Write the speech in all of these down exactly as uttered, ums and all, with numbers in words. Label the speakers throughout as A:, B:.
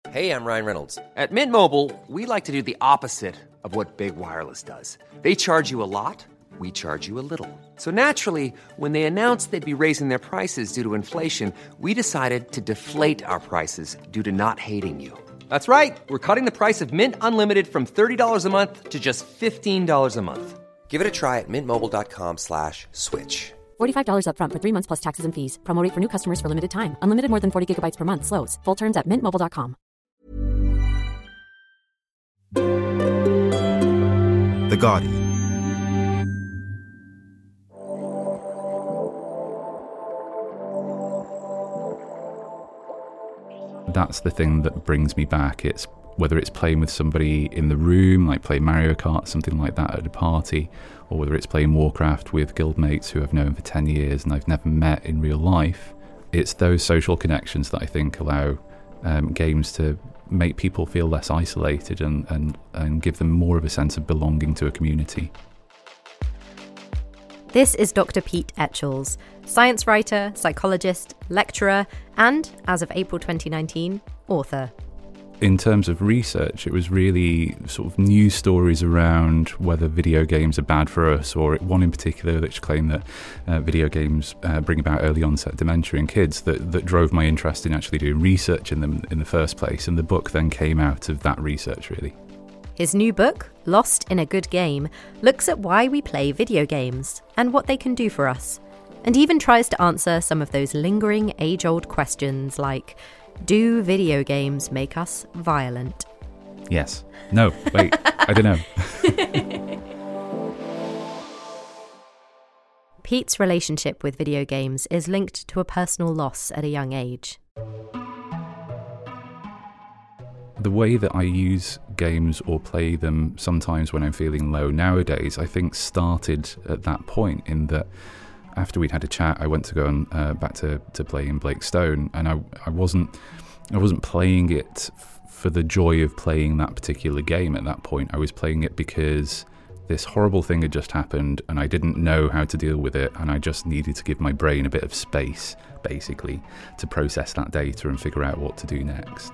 A: Hey, I'm Ryan Reynolds. At Mint Mobile, we like to do the opposite of what Big Wireless does. They charge you a lot, we charge you a little. So naturally, when they announced they'd be raising their prices due to inflation, we decided to deflate our prices due to not hating you. That's right. We're cutting the price of Mint Unlimited from thirty dollars a month to just fifteen dollars a month. Give it a try at mintmobile.com slash switch.
B: forty-five dollars up front for three months plus taxes and fees. Promo rate for new customers for limited time. Unlimited more than forty gigabytes per month. Slows full terms at mint mobile dot com.
C: The Guardian.
D: That's the thing that brings me back. It's whether it's playing with somebody in the room, like play Mario Kart, something like that at a party, or whether it's playing Warcraft with guildmates who I've known for ten years and I've never met in real life. It's those social connections that I think allow um, games to make people feel less isolated and, and, and give them more of a sense of belonging to a community.
E: This is Doctor Pete Etchells, science writer, psychologist, lecturer, and, as of April twenty nineteen, author.
D: In terms of research, it was really sort of news stories around whether video games are bad for us, or one in particular which claimed that uh, video games uh, bring about early onset dementia in kids that, that drove my interest in actually doing research in them in the first place. And the book then came out of that research, really.
E: His new book, Lost in a Good Game, looks at why we play video games and what they can do for us, and even tries to answer some of those lingering age-old questions like, do video games make us violent?
D: Yes. No. Wait. I don't know.
E: Pete's relationship with video games is linked to a personal loss at a young age.
D: The way that I use games or play them sometimes when I'm feeling low nowadays, I think started at that point, in that after we'd had a chat, I went to go and uh, back to, to playing Blake Stone, and I I wasn't I wasn't playing it f- for the joy of playing that particular game at that point. I was playing it because this horrible thing had just happened, and I didn't know how to deal with it, and I just needed to give my brain a bit of space, basically, to process that data and figure out what to do next.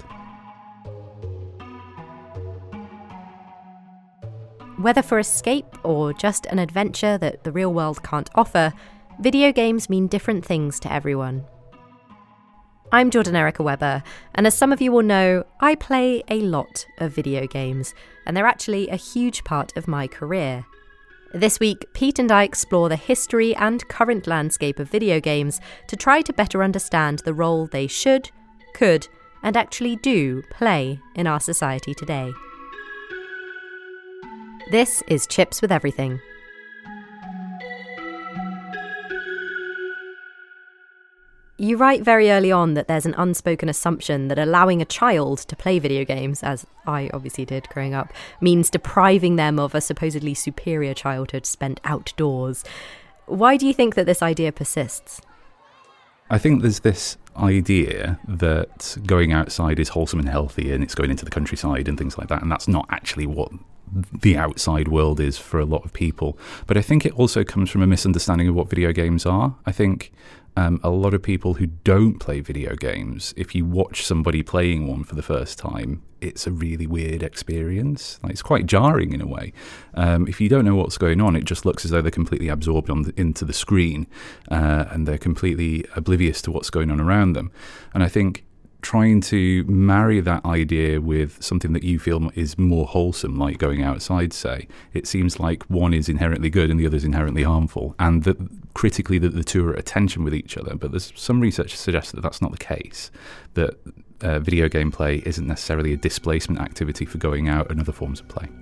E: Whether for escape or just an adventure that the real world can't offer, video games mean different things to everyone. I'm Jordan Erica Webber, and as some of you will know, I play a lot of video games, and they're actually a huge part of my career. This week, Pete and I explore the history and current landscape of video games to try to better understand the role they should, could, and actually do play in our society today. This is Chips with Everything. You write very early on that there's an unspoken assumption that allowing a child to play video games, as I obviously did growing up, means depriving them of a supposedly superior childhood spent outdoors. Why do you think that this idea persists?
D: I think there's this idea that going outside is wholesome and healthy, and it's going into the countryside and things like that, and that's not actually what the outside world is for a lot of people. But I think it also comes from a misunderstanding of what video games are. I think um, a lot of people who don't play video games, if you watch somebody playing one for the first time, it's a really weird experience. Like, it's quite jarring in a way. Um, if you don't know what's going on, it just looks as though they're completely absorbed on the, into the screen, uh, and they're completely oblivious to what's going on around them. And I think trying to marry that idea with something that you feel is more wholesome, like going outside, say, it seems like one is inherently good and the other is inherently harmful, and that critically that the two are at tension with each other. But there's some research that suggests that that's not the case, that uh, video game play isn't necessarily a displacement activity for going out and other forms of play.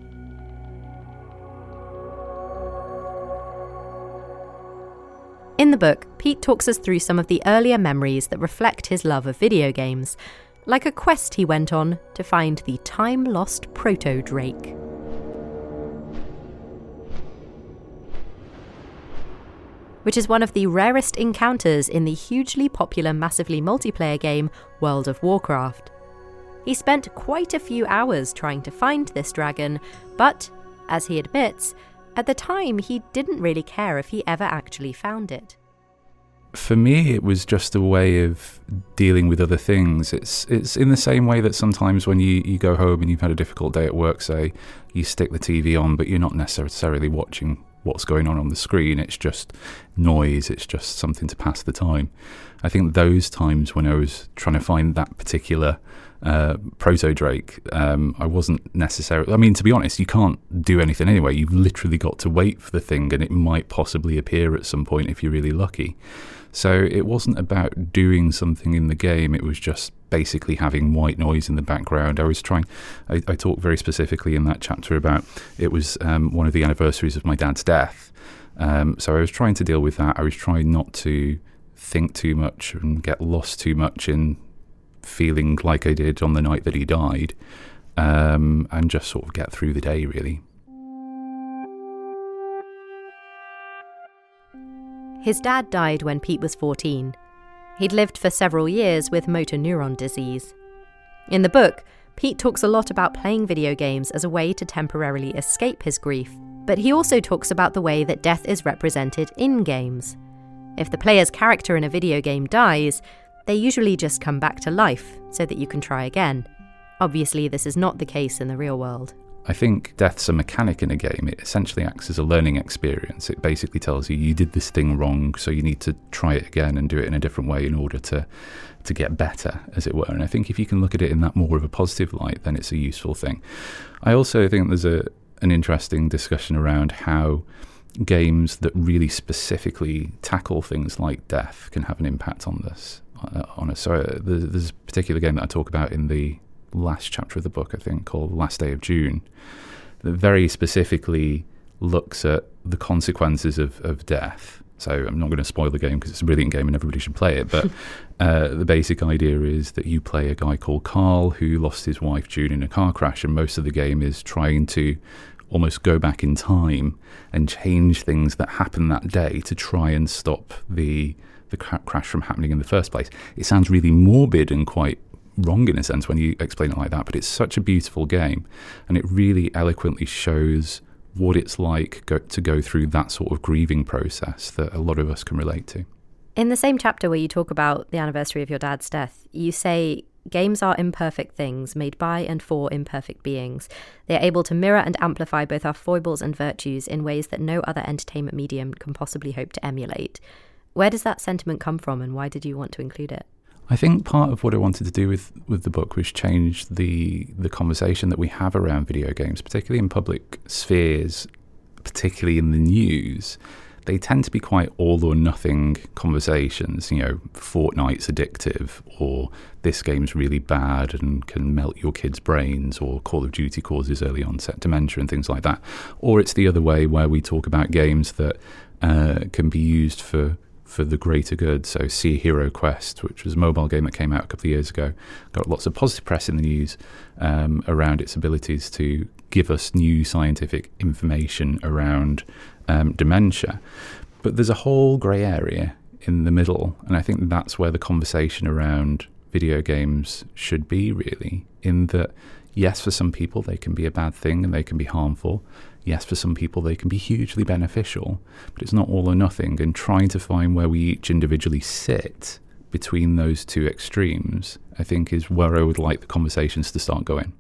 E: In the book, Pete talks us through some of the earlier memories that reflect his love of video games, like a quest he went on to find the time-lost proto-Drake. Which is one of the rarest encounters in the hugely popular, massively multiplayer game World of Warcraft. He spent quite a few hours trying to find this dragon, but, as he admits, at the time, he didn't really care if he ever actually found it.
D: for me, it was just a way of dealing with other things. It's it's in the same way that sometimes when you, you go home and you've had a difficult day at work, say, you stick the T V on, but you're not necessarily watching what's going on on the screen. It's just noise. It's just something to pass the time. I think those times when I was trying to find that particular uh, proto-Drake, um, I wasn't necessarily... I mean, to be honest, you can't do anything anyway. You've literally got to wait for the thing, and it might possibly appear at some point if you're really lucky. So it wasn't about doing something in the game. It was just basically having white noise in the background. I was trying... I, I talked very specifically in that chapter about... It was um, one of the anniversaries of my dad's death. Um, so I was trying to deal with that. I was trying not to think too much and get lost too much in feeling like I did on the night that he died, um, and just sort of get through the day, really.
E: His dad died when Pete was fourteen. He'd lived for several years with motor neuron disease. In the book, Pete talks a lot about playing video games as a way to temporarily escape his grief, but he also talks about the way that death is represented in games. If the player's character in a video game dies, they usually just come back to life so that you can try again. Obviously, this is not the case in the real world.
D: I think death's a mechanic in a game. It essentially acts as a learning experience. It basically tells you you did this thing wrong, so you need to try it again and do it in a different way in order to to get better, as it were. And I think if you can look at it in that more of a positive light, then it's a useful thing. I also think there's a an interesting discussion around how games that really specifically tackle things like death can have an impact on this. Uh, on us. So uh, there's, there's a particular game that I talk about in the last chapter of the book, I think, called Last Day of June, that very specifically looks at the consequences of, of death. So I'm not going to spoil the game because it's a brilliant game and everybody should play it, but uh, the basic idea is that you play a guy called Carl who lost his wife June in a car crash, and most of the game is trying to almost go back in time and change things that happened that day to try and stop the the crash from happening in the first place. It sounds really morbid and quite wrong in a sense when you explain it like that, but it's such a beautiful game, and it really eloquently shows what it's like go, to go through that sort of grieving process that a lot of us can relate to.
E: In the same chapter where you talk about the anniversary of your dad's death, you say, games are imperfect things made by and for imperfect beings. They are able to mirror and amplify both our foibles and virtues in ways that no other entertainment medium can possibly hope to emulate. Where does that sentiment come from, and why did you want to include it?
D: I think part of what I wanted to do with, with the book was change the the conversation that we have around video games, particularly in public spheres, particularly in the news. They tend to be quite all or nothing conversations. You know, Fortnite's addictive, or this game's really bad and can melt your kids' brains, or Call of Duty causes early onset dementia and things like that. Or it's the other way, where we talk about games that uh, can be used for for the greater good. So Sea Hero Quest, which was a mobile game that came out a couple of years ago, got lots of positive press in the news um, around its abilities to give us new scientific information around um, dementia. But there's a whole grey area in the middle, and I think that's where the conversation around video games should be, really, in that, yes, for some people they can be a bad thing and they can be harmful. Yes, for some people they can be hugely beneficial, but it's not all or nothing, and trying to find where we each individually sit between those two extremes, I think, is where I would like the conversations to start going.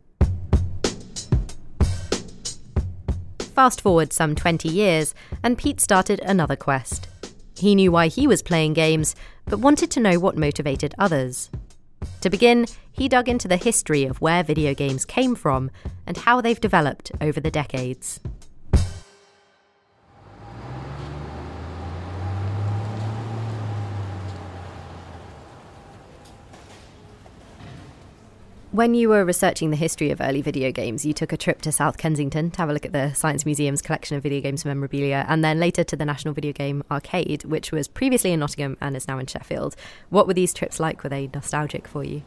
E: Fast forward some twenty years, and Pete started another quest. He knew why he was playing games, but wanted to know what motivated others. To begin, he dug into the history of where video games came from and how they've developed over the decades. When you were researching the history of early video games, you took a trip to South Kensington to have a look at the Science Museum's collection of video games memorabilia, and then later to the National Video Game Arcade, which was previously in Nottingham and is now in Sheffield. What were these trips like? Were they nostalgic for you?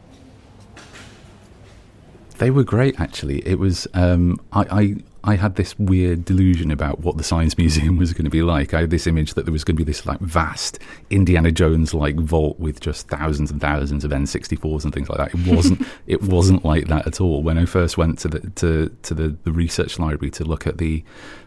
D: They were great, actually. It was, um, I, I, I had this weird delusion about what the Science Museum was going to be like. I had this image that there was going to be this like vast Indiana Jones-like vault with just thousands and thousands of N sixty-fours and things like that. It wasn't. It wasn't like that at all. When I first went to the to to the, the research library to look at the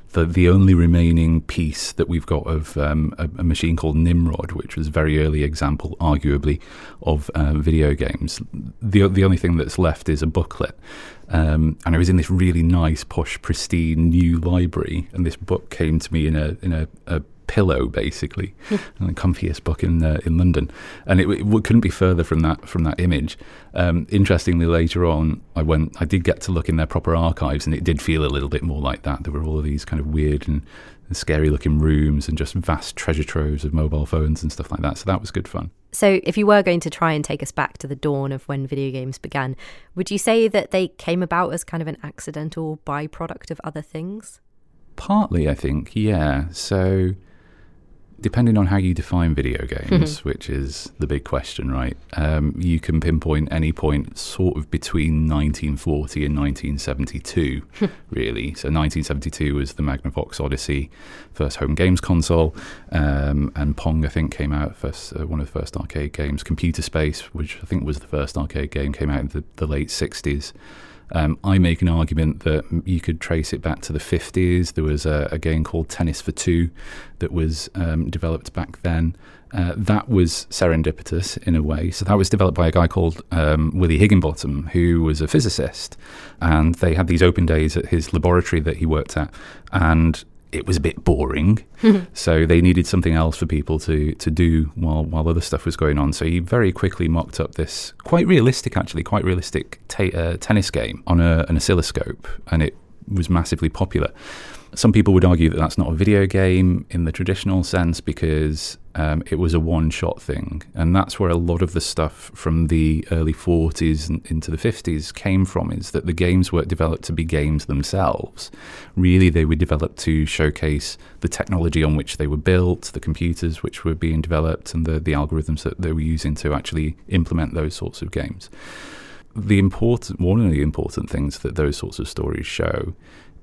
D: the the only remaining piece that we've got of um, a, a machine called Nimrod, which was a very early example, arguably, of uh, video games. The the only thing that's left is a booklet. Um, and I was in this really nice, posh, pristine new library, and this book came to me in a in a, a pillow, basically, and the comfiest book in uh, in London, and it, it couldn't be further from that from that image. Um, interestingly, later on, I went, I did get to look in their proper archives, and it did feel a little bit more like that. There were all of these kind of weird and scary-looking rooms, and just vast treasure troves of mobile phones and stuff like that. So that was good fun.
E: So, if you were going to try and take us back to the dawn of when video games began, would you say that they came about as kind of an accidental byproduct of other things?
D: Partly, I think, yeah. So, depending on how you define video games, which is the big question, right? Um, you can pinpoint any point sort of between nineteen forty and nineteen seventy-two, really. So nineteen seventy-two was the Magnavox Odyssey, first home games console, um, and Pong, I think, came out, first uh, one of the first arcade games. Computer Space, which I think was the first arcade game, came out in the, the late sixties. Um, I make an argument that you could trace it back to the fifties. There was a, a game called Tennis for Two that was um, developed back then. Uh, that was serendipitous in a way. So that was developed by a guy called um, Willie Higginbottom, who was a physicist. And they had these open days at his laboratory that he worked at. And it was a bit boring, so they needed something else for people to, to do while while other stuff was going on. So he very quickly mocked up this quite realistic, actually, quite realistic ta- uh, tennis game on a, an oscilloscope, and it was massively popular. Some people would argue that that's not a video game in the traditional sense because um, it was a one-shot thing, and that's where a lot of the stuff from the early forties and into the fifties came from, is that the games weren't developed to be games themselves. Really, they were developed to showcase the technology on which they were built, the computers which were being developed, and the, the algorithms that they were using to actually implement those sorts of games. The important, one of the important things that those sorts of stories show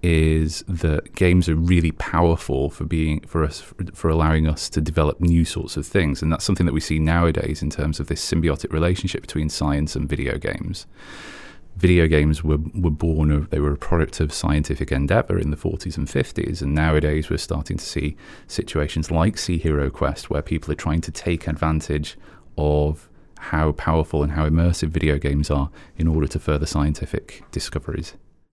D: is that games are really powerful for being for us for, for allowing us to develop new sorts of things, and that's something that we see nowadays in terms of this symbiotic relationship between science and video games. Video games were were born of they were a product of scientific endeavor in the forties and fifties, and nowadays we're starting to see situations like Sea Hero Quest where people are trying to take advantage of how powerful and how immersive video games are in order to further scientific discoveries.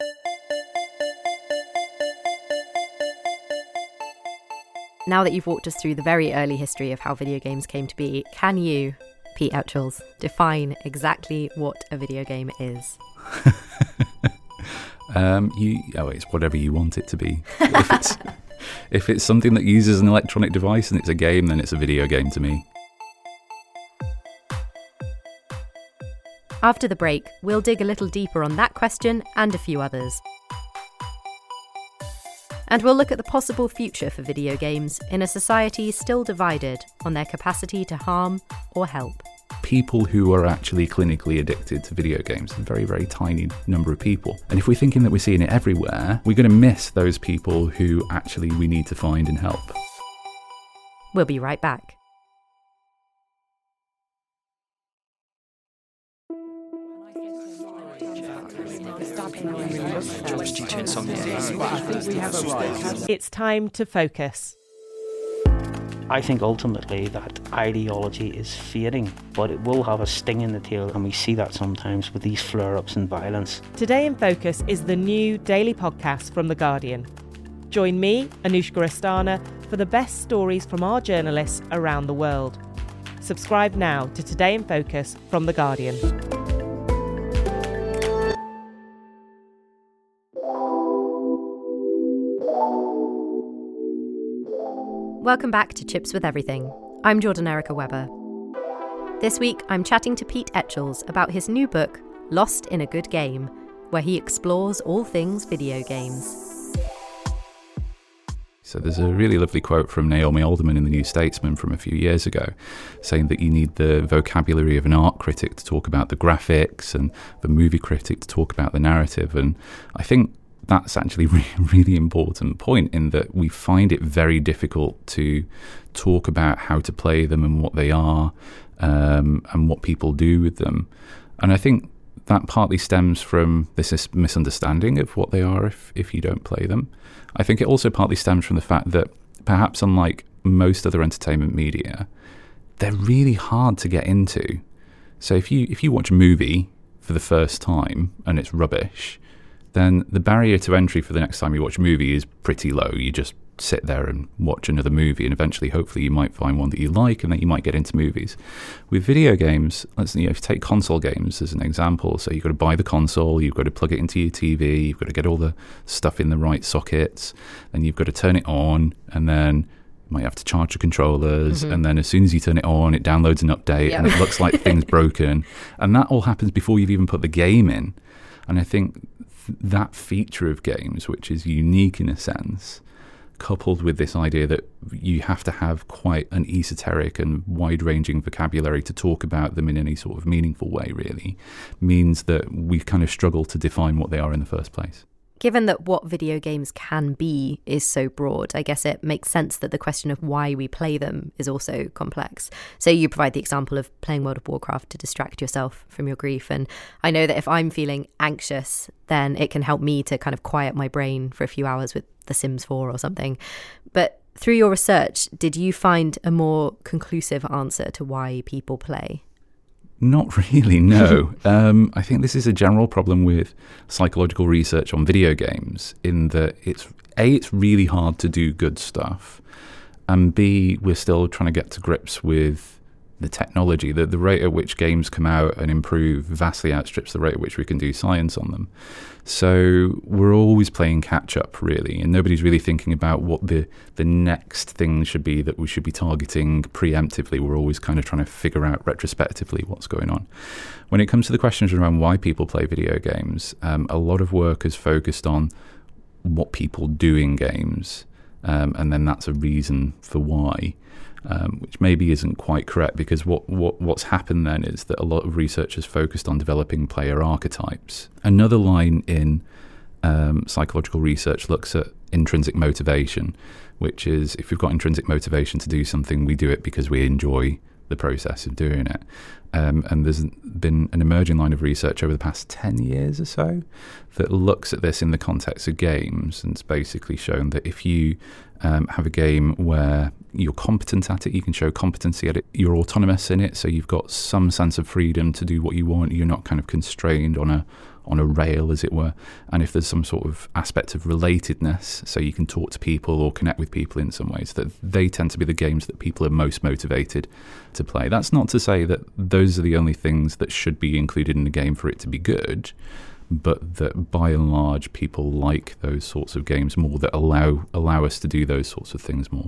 E: Now that you've walked us through the very early history of how video games came to be, can you, Pete Etchells, define exactly what a video game is?
D: um, you, oh, it's whatever you want it to be. If it's, if it's something that uses an electronic device and it's a game, then it's a video game to me.
E: After the break, we'll dig a little deeper on that question and a few others. And we'll look at the possible future for video games in a society still divided on their capacity to harm or help.
D: People who are actually clinically addicted to video games, a very, very tiny number of people. And if we're thinking that we're seeing it everywhere, we're going to miss those people who actually we need to find and help.
E: We'll be right back.
F: It's time to focus.
G: I think ultimately that ideology is fading, but it will have a sting in the tail, and we see that sometimes with these flare-ups and violence.
F: Today in Focus is the new daily podcast from The Guardian. Join me, Anushka Astana, for the best stories from our journalists around the world. Subscribe now to Today in Focus from The Guardian.
E: Welcome back to Chips with Everything. I'm Jordan Erica Webber. This week, I'm chatting to Pete Etchells about his new book, Lost in a Good Game, where he explores all things video games.
D: So there's a really lovely quote from Naomi Alderman in The New Statesman from a few years ago, saying that you need the vocabulary of an art critic to talk about the graphics and the movie critic to talk about the narrative. And I think that's actually a really important point, in that we find it very difficult to talk about how to play them and what they are, um, and what people do with them. And I think that partly stems from this misunderstanding of what they are if, if you don't play them. I think it also partly stems from the fact that perhaps unlike most other entertainment media, they're really hard to get into. So if you if you watch a movie for the first time and it's rubbish, then the barrier to entry for the next time you watch a movie is pretty low. You just sit there and watch another movie, and eventually, hopefully, you might find one that you like, and then you might get into movies. With video games, let's you know, if you take console games as an example, so you've got to buy the console, you've got to plug it into your T V, you've got to get all the stuff in the right sockets, then you've got to turn it on, and then you might have to charge the controllers, mm-hmm. and then as soon as you turn it on, it downloads an update, yep. and it looks like the thing's broken, and that all happens before you've even put the game in. And I think th- that feature of games, which is unique in a sense, coupled with this idea that you have to have quite an esoteric and wide-ranging vocabulary to talk about them in any sort of meaningful way, really, means that we kind of struggle to define what they are in the first place.
E: Given that what video games can be is so broad, I guess it makes sense that the question of why we play them is also complex. So you provide the example of playing World of Warcraft to distract yourself from your grief. And I know that if I'm feeling anxious, then it can help me to kind of quiet my brain for a few hours with The Sims four or something. But through your research, did you find a more conclusive answer to why people play?
D: Not really, no. um, I think this is a general problem with psychological research on video games, in that it's A, it's really hard to do good stuff, and B, we're still trying to get to grips with the technology. The, the rate at which games come out and improve vastly outstrips the rate at which we can do science on them. So we're always playing catch up, really, and nobody's really thinking about what the, the next thing should be that we should be targeting preemptively. We're always kind of trying to figure out retrospectively what's going on. When it comes to the questions around why people play video games, um, a lot of work is focused on what people do in games, um, and then that's a reason for why. Um, which maybe isn't quite correct, because what, what what's happened then is that a lot of researchers focused on developing player archetypes. Another line in um, psychological research looks at intrinsic motivation, which is if we've got intrinsic motivation to do something, we do it because we enjoy the process of doing it. Um, and there's been an emerging line of research over the past ten years or so that looks at this in the context of games, and it's basically shown that if you um, have a game where you're competent at it, you can show competency at it, you're autonomous in it, so you've got some sense of freedom to do what you want, you're not kind of constrained on a on a rail, as it were. And if there's some sort of aspect of relatedness, so you can talk to people or connect with people in some ways, that they tend to be the games that people are most motivated to play. That's not to say that those are the only things that should be included in the game for it to be good, but that by and large people like those sorts of games more, that allow allow us to do those sorts of things more.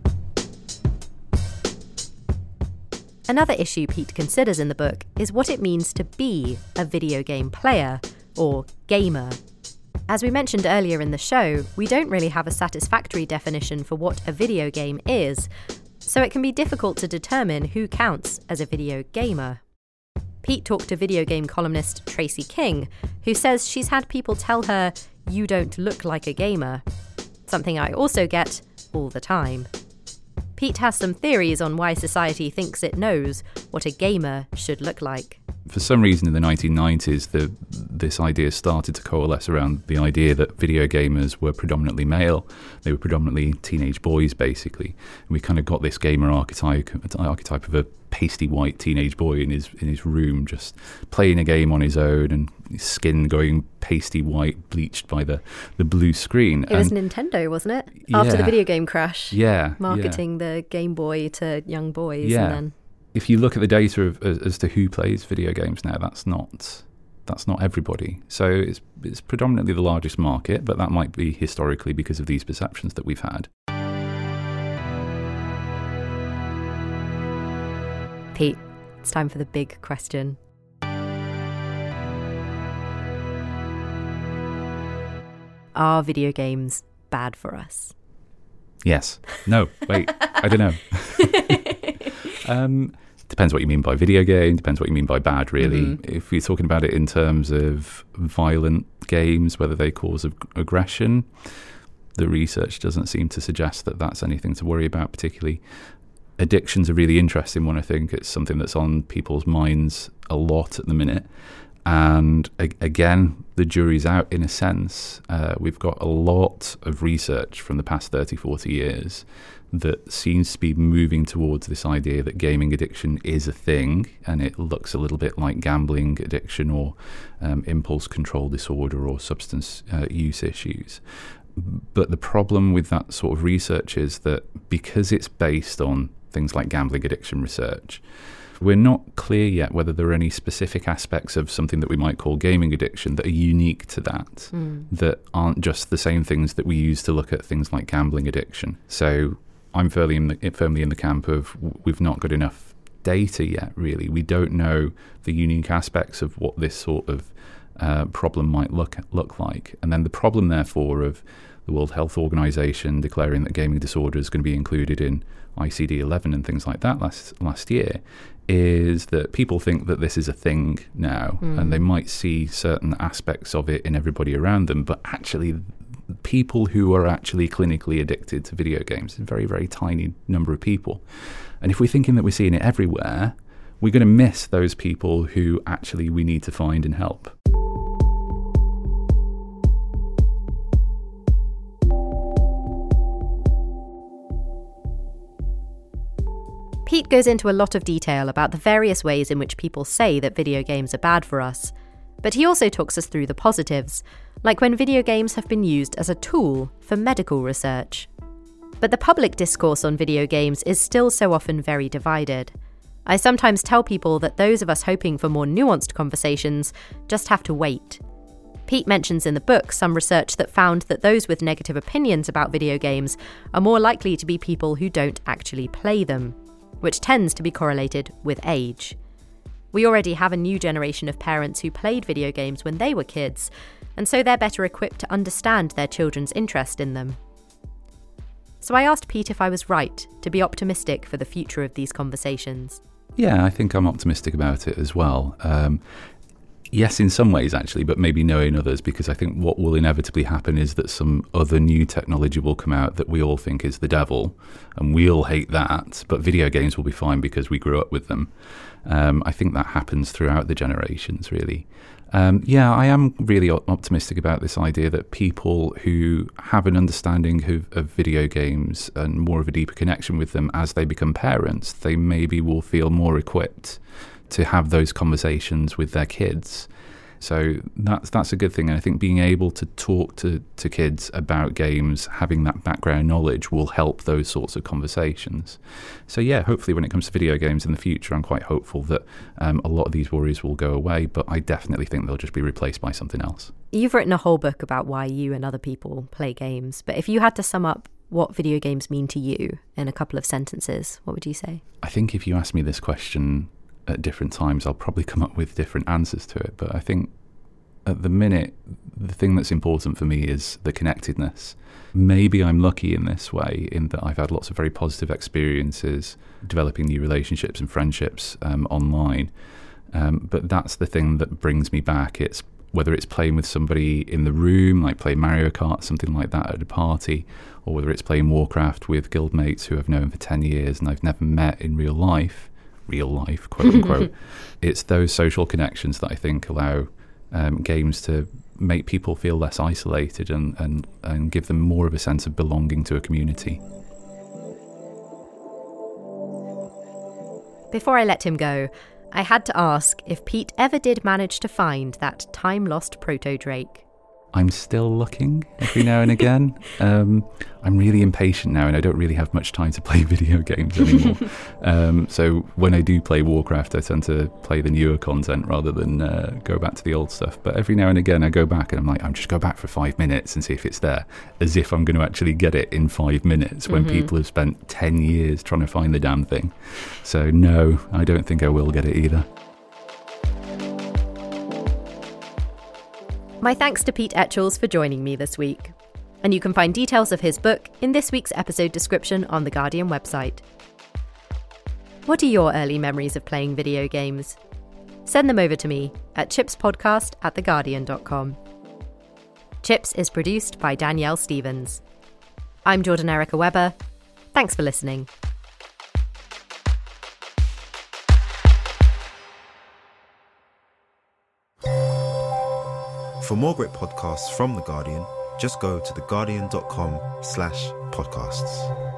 E: Another issue Pete considers in the book is what it means to be a video game player, or gamer. As we mentioned earlier in the show, we don't really have a satisfactory definition for what a video game is, so it can be difficult to determine who counts as a video gamer. Pete talked to video game columnist Tracy King, who says she's had people tell her, "You don't look like a gamer," something I also get all the time. Pete has some theories on why society thinks it knows what a gamer should look like.
D: For some reason in the nineteen nineties, the, this idea started to coalesce around the idea that video gamers were predominantly male. They were predominantly teenage boys, basically. And we kind of got this gamer archetype, archetype of a pasty white teenage boy in his in his room, just playing a game on his own, and his skin going pasty white, bleached by the, the blue screen.
E: It was and, Nintendo, wasn't it? After
D: yeah,
E: the video game crash.
D: Yeah.
E: Marketing
D: yeah.
E: the Game Boy to young boys.
D: Yeah.
E: And then...
D: If you look at the data of, as, as to who plays video games now, that's not that's not everybody. So it's it's predominantly the largest market, but that might be historically because of these perceptions that we've had.
E: Pete, it's time for the big question. Are video games bad for us?
D: Yes. No. Wait. I don't know. um, depends what you mean by video game. Depends what you mean by bad, really. Mm-hmm. If you're talking about it in terms of violent games, whether they cause ag- aggression, the research doesn't seem to suggest that that's anything to worry about particularly. Addiction's a really interesting one, I think. It's something that's on people's minds a lot at the minute. And a- again, the jury's out in a sense. Uh, we've got a lot of research from the past thirty, forty years that seems to be moving towards this idea that gaming addiction is a thing, and it looks a little bit like gambling addiction or um, impulse control disorder or substance uh, use issues. But the problem with that sort of research is that because it's based on things like gambling addiction research, we're not clear yet whether there are any specific aspects of something that we might call gaming addiction that are unique to that, mm. that aren't just the same things that we use to look at things like gambling addiction. So I'm firmly in the, firmly in the camp of we've not got enough data yet, really. We don't know the unique aspects of what this sort of uh, problem might look look like. And then the problem, therefore, of the World Health Organization declaring that gaming disorder is going to be included in I C D eleven and things like that last last year is that people think that this is a thing now, mm. and they might see certain aspects of it in everybody around them, but actually people who are actually clinically addicted to video games, a very, very tiny number of people. And if we're thinking that we're seeing it everywhere, we're going to miss those people who actually we need to find and help.
E: Pete goes into a lot of detail about the various ways in which people say that video games are bad for us. But he also talks us through the positives, like when video games have been used as a tool for medical research. But the public discourse on video games is still so often very divided. I sometimes tell people that those of us hoping for more nuanced conversations just have to wait. Pete mentions in the book some research that found that those with negative opinions about video games are more likely to be people who don't actually play them, which tends to be correlated with age. We already have a new generation of parents who played video games when they were kids, and so they're better equipped to understand their children's interest in them. So I asked Pete if I was right to be optimistic for the future of these conversations.
D: Yeah, I think I'm optimistic about it as well. Um, yes, in some ways, actually, but maybe no in others, because I think what will inevitably happen is that some other new technology will come out that we all think is the devil, and we'll hate that, but video games will be fine because we grew up with them. Um, I think that happens throughout the generations, really. Um, yeah, I am really optimistic about this idea that people who have an understanding of, of video games and more of a deeper connection with them as they become parents, they maybe will feel more equipped to have those conversations with their kids. So that's that's a good thing. And I think being able to talk to, to kids about games, having that background knowledge will help those sorts of conversations. So yeah, hopefully when it comes to video games in the future, I'm quite hopeful that um, a lot of these worries will go away, but I definitely think they'll just be replaced by something else.
E: You've written a whole book about why you and other people play games, but if you had to sum up what video games mean to you in a couple of sentences, what would you say?
D: I think if you ask me this question at different times, I'll probably come up with different answers to it. But I think at the minute, the thing that's important for me is the connectedness. Maybe I'm lucky in this way, in that I've had lots of very positive experiences developing new relationships and friendships um, online. Um, but that's the thing that brings me back. It's whether it's playing with somebody in the room, like playing Mario Kart, something like that at a party, or whether it's playing Warcraft with guildmates who I've known for ten years and I've never met in real life. real life, quote unquote. It's those social connections that I think allow um, games to make people feel less isolated and, and, and give them more of a sense of belonging to a community.
E: Before I let him go, I had to ask if Pete ever did manage to find that time-lost proto-Drake.
D: I'm still looking every now and again. um, I'm really impatient now, and I don't really have much time to play video games anymore. um, so when I do play Warcraft, I tend to play the newer content rather than uh, go back to the old stuff. But every now and again, I go back and I'm like, I'm just go back for five minutes and see if it's there, as if I'm going to actually get it in five minutes when mm-hmm. people have spent ten years trying to find the damn thing. So no, I don't think I will get it either.
E: My thanks to Pete Etchells for joining me this week. And you can find details of his book in this week's episode description on the Guardian website. What are your early memories of playing video games? Send them over to me at chipspodcast at theguardian dot com. Chips is produced by Danielle Stevens. I'm Jordan Erica Webber. Thanks for listening.
C: For more great podcasts from The Guardian, just go to theguardian.com slash podcasts.